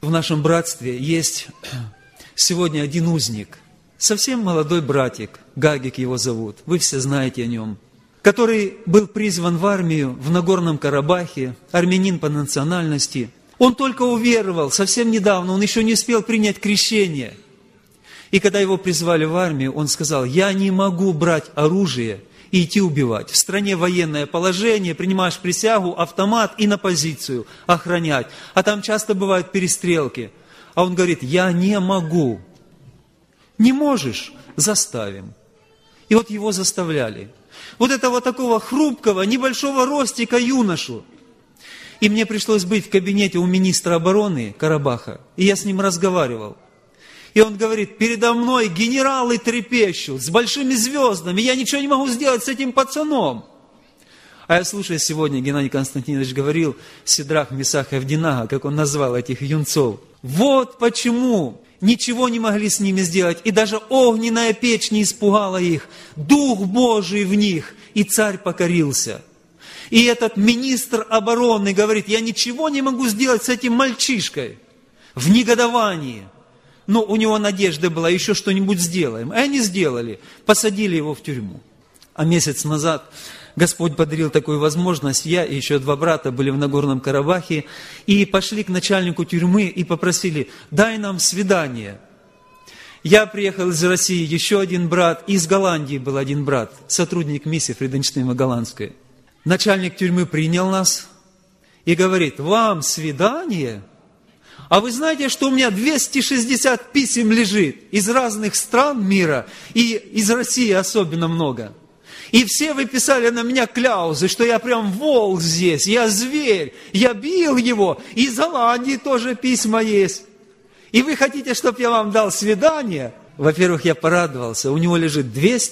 В нашем братстве есть сегодня один узник, совсем молодой братик, Гагик его зовут, вы все знаете о нем, который был призван в армию в Нагорном Карабахе, армянин по национальности. Он только уверовал совсем недавно, он еще не успел принять крещение. И когда его призвали в армию, он сказал: я не могу брать оружие и идти убивать. В стране военное положение, принимаешь присягу, автомат и на позицию охранять. А там часто бывают перестрелки. А он говорит: я не могу. Не можешь? Заставим. И вот его заставляли. Вот этого такого хрупкого, небольшого ростика юношу. И мне пришлось быть в кабинете у министра обороны Карабаха. И я с ним разговаривал. И он говорит: передо мной генералы трепещут с большими звездами, я ничего не могу сделать с этим пацаном. А я слушаю, сегодня Геннадий Константинович говорил, Сидрах, Месах и Авдинага, как он назвал этих юнцов. Вот почему ничего не могли с ними сделать, и даже огненная печь не испугала их, Дух Божий в них, и царь покорился. И этот министр обороны говорит: я ничего не могу сделать с этим мальчишкой. В негодовании. Но у него надежда была: еще что-нибудь сделаем. И они сделали. Посадили его в тюрьму. А месяц назад Господь подарил такую возможность. Я и еще 2 брата были в Нагорном Карабахе. И пошли к начальнику тюрьмы и попросили: дай нам свидание. Я приехал из России, еще один брат. И из Голландии был один брат, сотрудник миссии Фриденштейма Голландской. Начальник тюрьмы принял нас и говорит: вам свидание? А вы знаете, что у меня 260 писем лежит из разных стран мира, и из России особенно много. И все вы писали на меня кляузы, что я прям волк здесь, я зверь, я бил его. И из Голландии тоже письма есть. И вы хотите, чтобы я вам дал свидание? Во-первых, я порадовался, у него лежит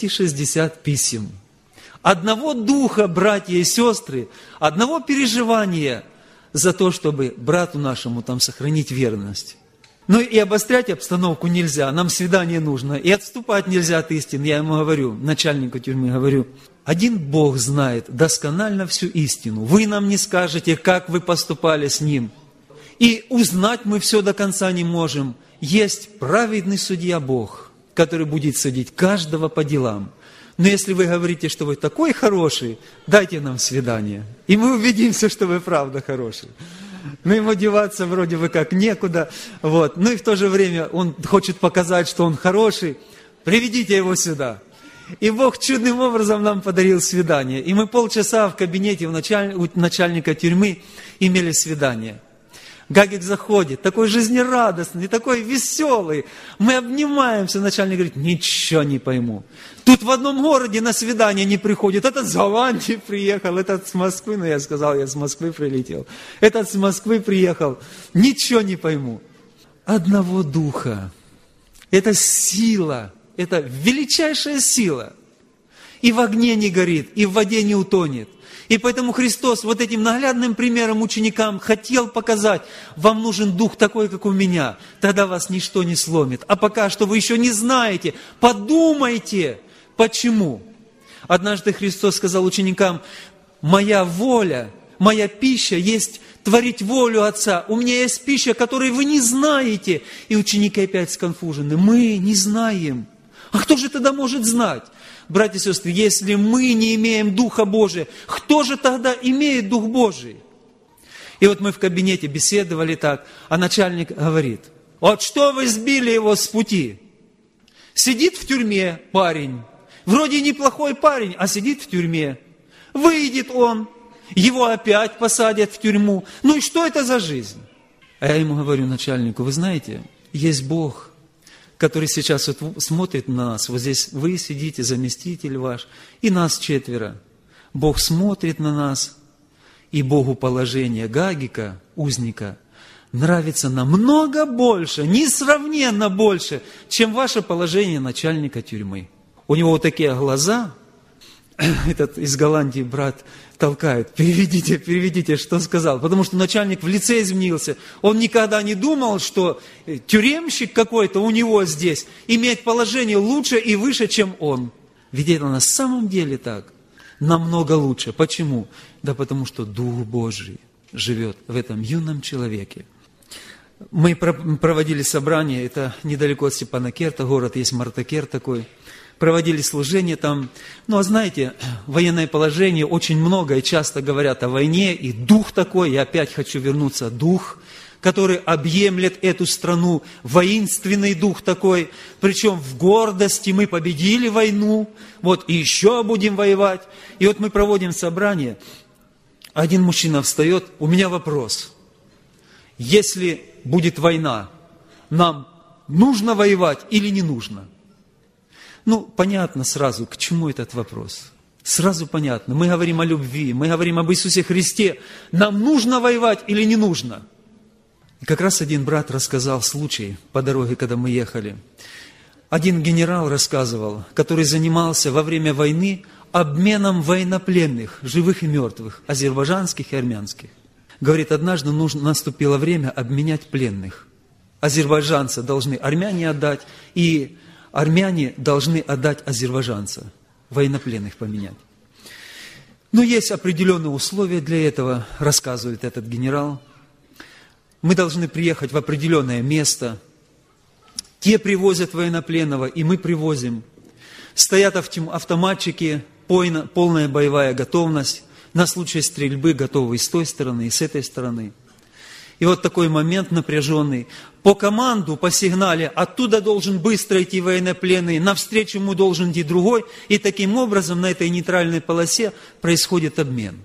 260 писем. Одного духа, братья и сестры, одного переживания за то, чтобы брату нашему там сохранить верность. Ну и обострять обстановку нельзя, нам свидание нужно, и отступать нельзя от истины. Я ему говорю, начальнику тюрьмы говорю: один Бог знает досконально всю истину. Вы нам не скажете, как вы поступали с Ним. И узнать мы все до конца не можем. Есть праведный судья Бог, который будет судить каждого по делам. Но если вы говорите, что вы такой хороший, дайте нам свидание. И мы убедимся, что вы правда хороший. Ну, ему деваться вроде бы как некуда. Вот. Ну и в то же время он хочет показать, что он хороший. Приведите его сюда. И Бог чудным образом нам подарил свидание. И мы полчаса в кабинете у начальника тюрьмы имели свидание. Гагик заходит, такой жизнерадостный, такой веселый. Мы обнимаемся, начальник говорит: ничего не пойму. Тут в одном городе на свидание не приходит. Этот с Голландии приехал, этот с Москвы. Ну, я сказал, я с Москвы прилетел. Этот с Москвы приехал. Ничего не пойму. Одного духа. Это сила, это величайшая сила. И в огне не горит, и в воде не утонет. И поэтому Христос вот этим наглядным примером ученикам хотел показать: вам нужен дух такой, как у меня, тогда вас ничто не сломит. А пока что вы еще не знаете, подумайте, почему. Однажды Христос сказал ученикам: моя воля, моя пища есть творить волю Отца. У меня есть пища, которой вы не знаете. И ученики опять сконфужены: мы не знаем. А кто же тогда может знать? Братья и сестры, если мы не имеем Духа Божия, кто же тогда имеет Дух Божий? И вот мы в кабинете беседовали так, а начальник говорит: вот что вы сбили его с пути? Сидит в тюрьме парень, вроде неплохой парень, а сидит в тюрьме. Выйдет он, его опять посадят в тюрьму. Ну и что это за жизнь? А я ему говорю, начальнику: вы знаете, есть Бог, который сейчас вот смотрит на нас. Вот здесь вы сидите, заместитель ваш, и нас 4. Бог смотрит на нас, и Богу положение Гагика, узника, нравится намного больше, несравненно больше, чем ваше положение начальника тюрьмы. У него вот такие глаза. Этот из Голландии брат толкает: переведите, что сказал. Потому что начальник в лице изменился. Он никогда не думал, что тюремщик какой-то у него здесь имеет положение лучше и выше, чем он. Ведь это на самом деле так. Намного лучше. Почему? Да потому что Дух Божий живет в этом юном человеке. Мы проводили собрание, это недалеко от Степанакерта, город есть Мартакер такой. Проводили служение там. Ну, а знаете, военное положение, очень много и часто говорят о войне, и дух такой, я опять хочу вернуться, дух, который объемлет эту страну, воинственный дух такой, причем в гордости мы победили войну, вот и еще будем воевать. И вот мы проводим собрание, один мужчина встает, у меня вопрос, если будет война, нам нужно воевать или не нужно? Ну, понятно сразу, к чему этот вопрос. Сразу понятно. Мы говорим о любви, мы говорим об Иисусе Христе. Нам нужно воевать или не нужно? И как раз один брат рассказал случай по дороге, когда мы ехали. Один генерал рассказывал, который занимался во время войны обменом военнопленных, живых и мертвых, азербайджанских и армянских. Говорит, однажды наступило время обменять пленных. Азербайджанцы должны армяне отдать, и армяне должны отдать азербайджанца, военнопленных поменять. Но есть определенные условия для этого, рассказывает этот генерал. Мы должны приехать в определенное место. Те привозят военнопленного, и мы привозим. Стоят автоматчики, полная боевая готовность. На случай стрельбы готовы и с той стороны, и с этой стороны. И вот такой момент напряженный. По команду, по сигнале, оттуда должен быстро идти военнопленный, навстречу ему должен идти другой. И таким образом на этой нейтральной полосе происходит обмен.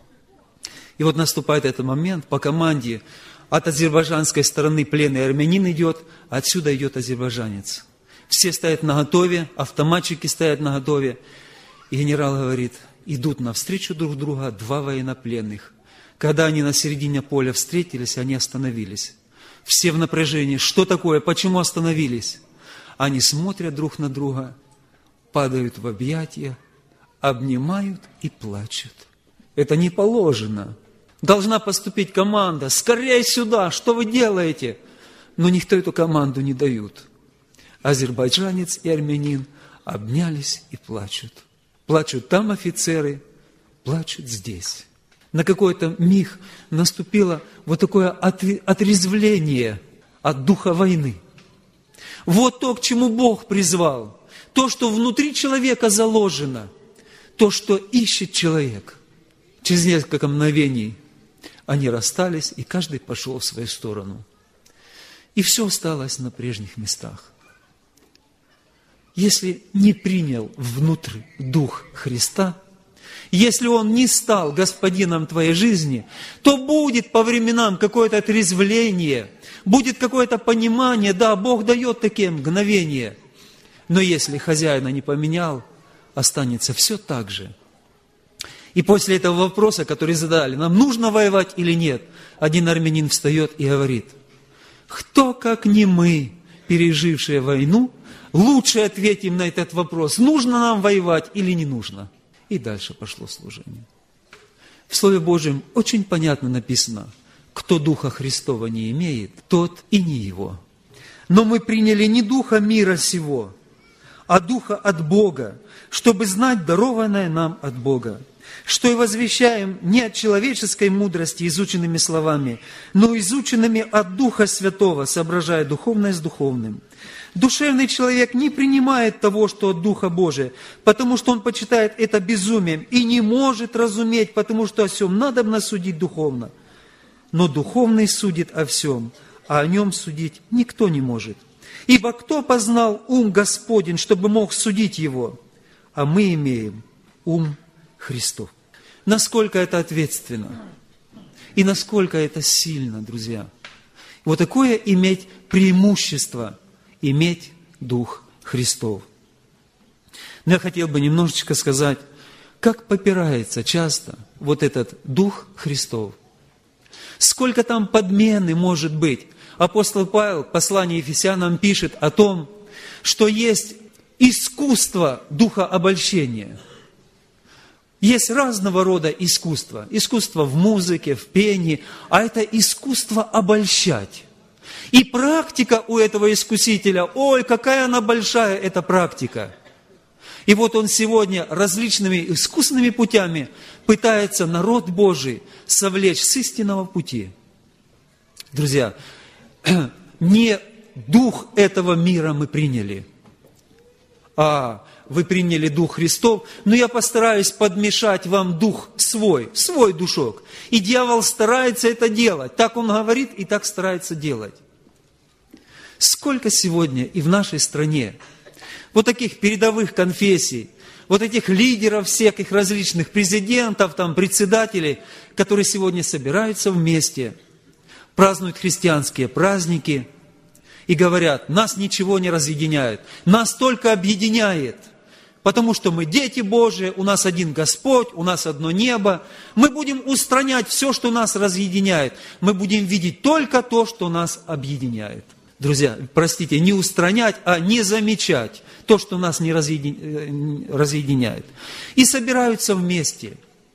И вот наступает этот момент, по команде от азербайджанской стороны пленный армянин идет, а отсюда идет азербайджанец. Все стоят наготове, автоматчики стоят наготове. И генерал говорит, идут навстречу друг друга два военнопленных. Когда они на середине поля встретились, они остановились. Все в напряжении. Что такое? Почему остановились? Они смотрят друг на друга, падают в объятия, обнимают и плачут. Это не положено. Должна поступить команда. Скорее сюда, что вы делаете? Но никто эту команду не дает. Азербайджанец и армянин обнялись и плачут. Плачут там офицеры, плачут здесь. На какой-то миг наступило вот такое отрезвление от духа войны. Вот то, к чему Бог призвал. То, что внутри человека заложено. То, что ищет человек. Через несколько мгновений они расстались, и каждый пошел в свою сторону. И все осталось на прежних местах. Если не принял внутрь Дух Христа, если Он не стал господином твоей жизни, то будет по временам какое-то отрезвление, будет какое-то понимание, да, Бог дает такие мгновения. Но если хозяина не поменял, останется все так же. И после этого вопроса, который задали, нам нужно воевать или нет, один армянин встает и говорит, кто, как не мы, пережившие войну, лучше ответим на этот вопрос, нужно нам воевать или не нужно. И дальше пошло служение. В Слове Божьем очень понятно написано, кто Духа Христова не имеет, тот и не его. Но мы приняли не Духа мира сего, а Духа от Бога, чтобы знать дарованное нам от Бога, что и возвещаем не от человеческой мудрости изученными словами, но изученными от Духа Святого, соображая духовное с духовным. Душевный человек не принимает того, что от Духа Божия, потому что он почитает это безумием и не может разуметь, потому что о всем надобно судить духовно. Но духовный судит о всем, а о нем судить никто не может. Ибо кто познал ум Господень, чтобы мог судить его? А мы имеем ум Христов. Насколько это ответственно и насколько это сильно, друзья. Вот такое иметь преимущество, иметь Дух Христов. Но я хотел бы немножечко сказать, как попирается часто вот этот Дух Христов. Сколько там подмены может быть. Апостол Павел в послании Ефесянам пишет о том, что есть искусство духа обольщения. Есть разного рода искусства. Искусство в музыке, в пении, а это искусство обольщать. И практика у этого искусителя, ой, какая она большая, эта практика. И вот он сегодня различными искусными путями пытается народ Божий совлечь с истинного пути. Друзья, не дух этого мира мы приняли, а вы приняли Дух Христов, но я постараюсь подмешать вам дух свой душок. И дьявол старается это делать. Так он говорит и так старается делать. Сколько сегодня и в нашей стране вот таких передовых конфессий, вот этих лидеров всяких различных президентов, там, председателей, которые сегодня собираются вместе, празднуют христианские праздники и говорят, нас ничего не разъединяет, нас только объединяет. Потому что мы дети Божии, у нас один Господь, у нас одно небо. Мы будем устранять все, что нас разъединяет. Мы будем видеть только то, что нас объединяет. Друзья, простите, не устранять, а не замечать то, что нас не разъединяет. И собираются вместе,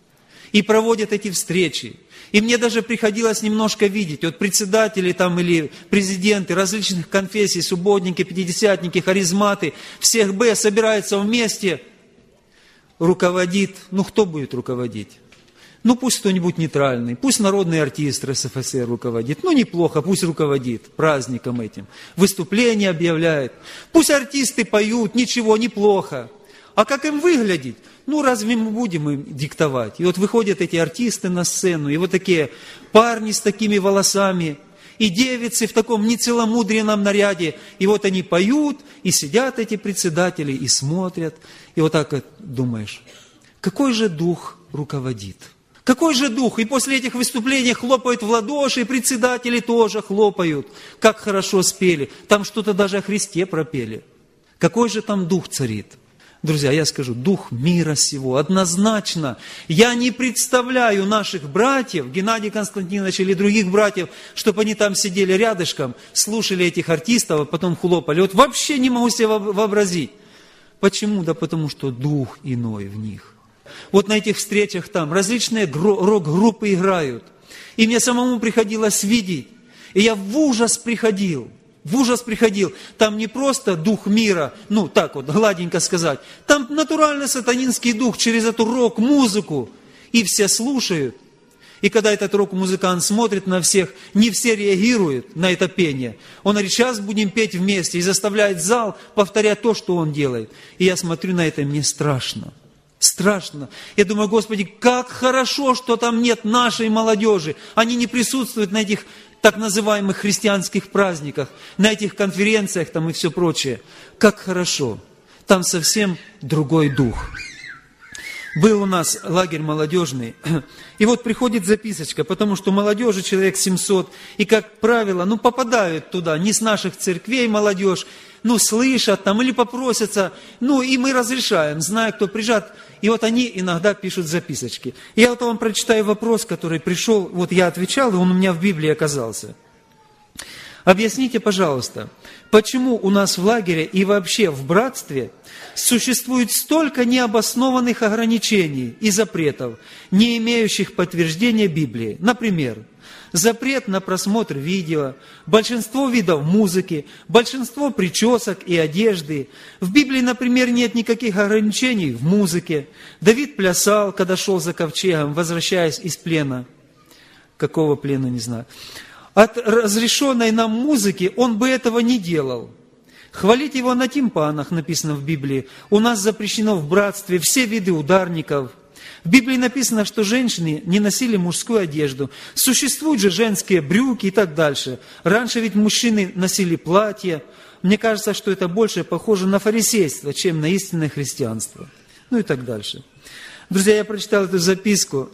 и проводят эти встречи. И мне даже приходилось немножко видеть, вот председатели там или президенты различных конфессий, субботники, пятидесятники, харизматы, всех Б собираются вместе, руководит, кто будет руководить? Пусть кто-нибудь нейтральный, пусть народный артист РСФСР руководит, неплохо, пусть руководит праздником этим, выступления объявляет, пусть артисты поют, ничего, неплохо. А как им выглядеть? Разве мы будем им диктовать? И вот выходят эти артисты на сцену, и вот такие парни с такими волосами, и девицы в таком нецеломудренном наряде, и вот они поют, и сидят эти председатели, и смотрят, и вот так вот думаешь, какой же дух руководит? Какой же дух? И после этих выступлений хлопают в ладоши, и председатели тоже хлопают, как хорошо спели, там что-то даже о Христе пропели. Какой же там дух царит? Друзья, я скажу, дух мира сего, однозначно. Я не представляю наших братьев, Геннадия Константиновича или других братьев, чтобы они там сидели рядышком, слушали этих артистов, а потом хлопали. Вот вообще не могу себе вообразить. Почему? Да потому что дух иной в них. Вот на этих встречах там различные рок-группы играют. И мне самому приходилось видеть. И я в ужас приходил. Там не просто дух мира, так вот, гладенько сказать. Там натурально сатанинский дух через эту рок-музыку. И все слушают. И когда этот рок-музыкант смотрит на всех, не все реагируют на это пение. Он говорит, сейчас будем петь вместе. И заставляет зал повторять то, что он делает. И я смотрю на это, и мне страшно. Страшно. Я думаю, Господи, как хорошо, что там нет нашей молодежи. Они не присутствуют на этих так называемых христианских праздниках, на этих конференциях там и все прочее. Как хорошо. Там совсем другой дух. Был у нас лагерь молодежный, и вот приходит записочка, потому что молодежи человек 700, и, как правило, попадают туда не с наших церквей молодежь, слышат там или попросятся, и мы разрешаем, зная, кто приезжает, и вот они иногда пишут записочки. Я вот вам прочитаю вопрос, который пришел, вот я отвечал, и он у меня в Библии оказался. Объясните, пожалуйста, почему у нас в лагере и вообще в братстве существует столько необоснованных ограничений и запретов, не имеющих подтверждения Библии? Например, запрет на просмотр видео, большинство видов музыки, большинство причесок и одежды. В Библии, например, нет никаких ограничений в музыке. Давид плясал, когда шел за ковчегом, возвращаясь из плена. Какого плена, не знаю. От разрешенной нам музыки он бы этого не делал. Хвалить его на тимпанах, написано в Библии. У нас запрещено в братстве все виды ударников. В Библии написано, что женщины не носили мужскую одежду. Существуют же женские брюки и так дальше. Раньше ведь мужчины носили платья. Мне кажется, что это больше похоже на фарисейство, чем на истинное христианство. И так дальше. Друзья, я прочитал эту записку,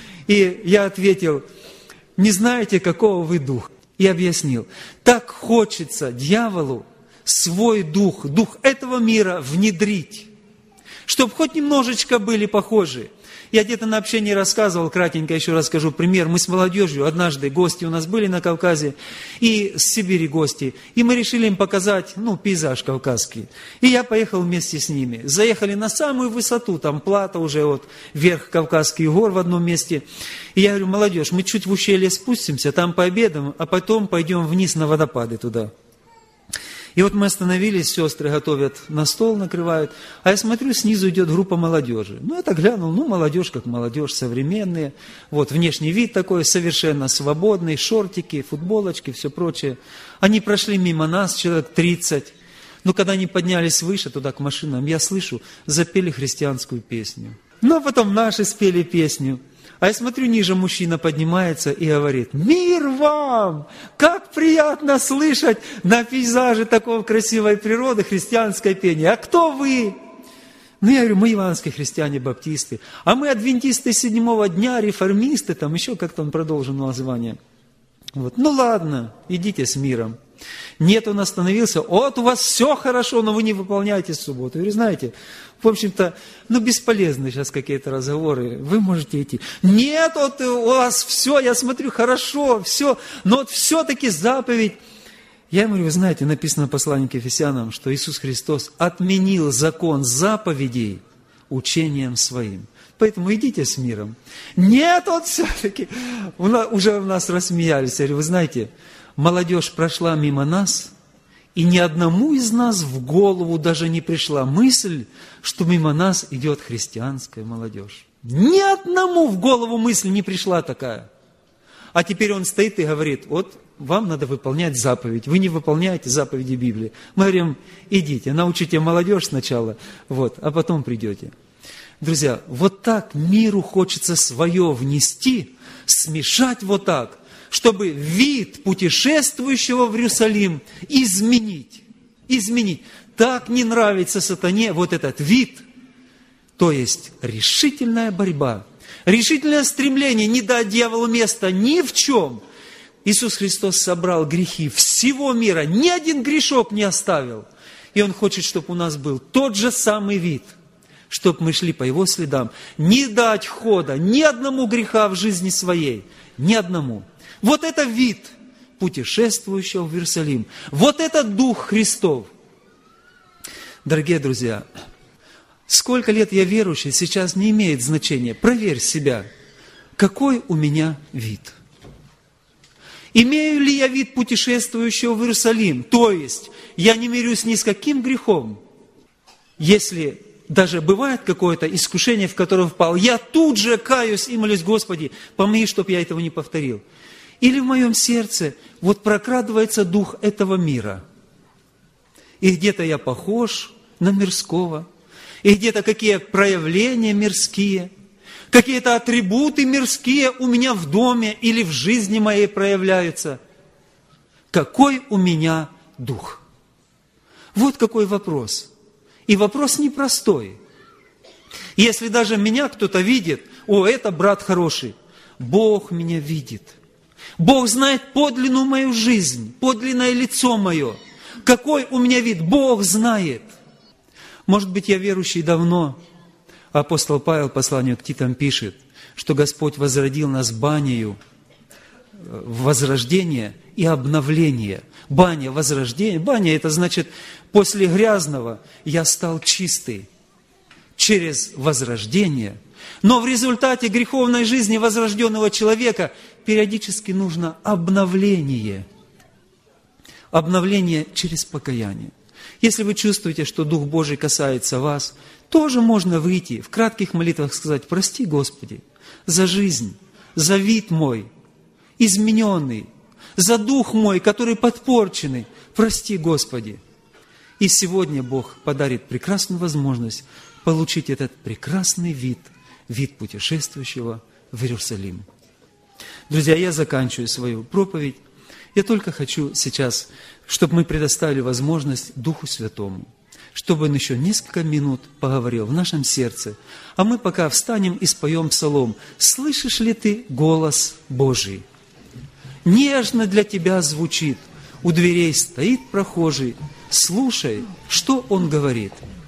и я ответил, не знаете, какого вы дух? И объяснил. Так хочется дьяволу свой дух, дух этого мира внедрить, чтобы хоть немножечко были похожи. Я где-то на общении рассказывал, кратенько еще расскажу пример. Мы с молодежью, однажды гости у нас были на Кавказе, и с Сибири гости, и мы решили им показать, пейзаж кавказский. И я поехал вместе с ними. Заехали на самую высоту, там плато уже вверх Кавказских гор в одном месте. И я говорю, молодежь, мы чуть в ущелье спустимся, там пообедаем, а потом пойдем вниз на водопады туда. И вот мы остановились, сестры готовят на стол, накрывают, а я смотрю, снизу идет группа молодежи. Ну, я так глянул, молодежь как молодежь, современные. Вот, внешний вид такой, совершенно свободный, шортики, футболочки, все прочее. Они прошли мимо нас, человек 30. Но когда они поднялись выше, туда к машинам, я слышу, запели христианскую песню. Ну, а потом наши спели песню. А я смотрю, ниже мужчина поднимается и говорит: «Мир вам! Как приятно слышать на пейзаже такой красивой природы христианское пение. А кто вы?» Ну, я говорю, мы евангельские христиане, баптисты. А мы адвентисты седьмого дня, реформисты, там еще как-то он продолжил название. Вот. Ну, ладно, идите с миром. Нет, он остановился. Вот у вас все хорошо, но вы не выполняете субботу. Я говорю, знаете, в общем-то, бесполезны сейчас какие-то разговоры. Вы можете идти. Нет, вот у вас все, я смотрю, хорошо, все. Но вот все-таки заповедь. Я ему говорю, вы знаете, написано в послании к Ефесянам, что Иисус Христос отменил закон заповедей учением своим. Поэтому идите с миром. Нет, вот все-таки. Уже у нас рассмеялись. Я говорю, вы знаете, молодежь прошла мимо нас, и ни одному из нас в голову даже не пришла мысль, что мимо нас идет христианская молодежь. Ни одному в голову мысль не пришла такая. А теперь он стоит и говорит, вот вам надо выполнять заповедь. Вы не выполняете заповеди Библии. Мы говорим, идите, научите молодежь сначала, а потом придете. Друзья, вот так миру хочется свое внести, смешать вот так, чтобы вид путешествующего в Иерусалим изменить. Так не нравится сатане вот этот вид, то есть решительная борьба, решительное стремление не дать дьяволу места ни в чем. Иисус Христос собрал грехи всего мира, ни один грешок не оставил. И Он хочет, чтобы у нас был тот же самый вид, чтобы мы шли по Его следам, не дать хода ни одному греха в жизни своей, ни одному. Вот это вид путешествующего в Иерусалим. Вот это Дух Христов. Дорогие друзья, сколько лет я верующий, сейчас не имеет значения. Проверь себя, какой у меня вид. Имею ли я вид путешествующего в Иерусалим? То есть, я не мирюсь ни с каким грехом. Если даже бывает какое-то искушение, в которое впал, я тут же каюсь и молюсь, Господи, помоги, чтобы я этого не повторил. Или в моем сердце прокрадывается дух этого мира. И где-то я похож на мирского, и где-то какие проявления мирские, какие-то атрибуты мирские у меня в доме или в жизни моей проявляются. Какой у меня дух? Вот какой вопрос. И вопрос непростой. Если даже меня кто-то видит, это брат хороший, Бог меня видит. Бог знает подлинную мою жизнь, подлинное лицо мое. Какой у меня вид? Бог знает. Может быть, я верующий давно. Апостол Павел в послании к Титам пишет, что Господь возродил нас банею, возрождение и обновление. Баня, возрождение. Баня – это значит, после грязного я стал чистый через возрождение. Но в результате греховной жизни возрожденного человека периодически нужно обновление. Обновление через покаяние. Если вы чувствуете, что Дух Божий касается вас, тоже можно выйти в кратких молитвах сказать: «Прости, Господи, за жизнь, за вид мой, измененный, за дух мой, который подпорченный. Прости, Господи». И сегодня Бог подарит прекрасную возможность получить этот прекрасный вид путешествующего в Иерусалим. Друзья, я заканчиваю свою проповедь. Я только хочу сейчас, чтобы мы предоставили возможность Духу Святому, чтобы Он еще несколько минут поговорил в нашем сердце. А мы пока встанем и споем псалом. «Слышишь ли ты голос Божий? Нежно для тебя звучит, у дверей стоит прохожий. Слушай, что он говорит».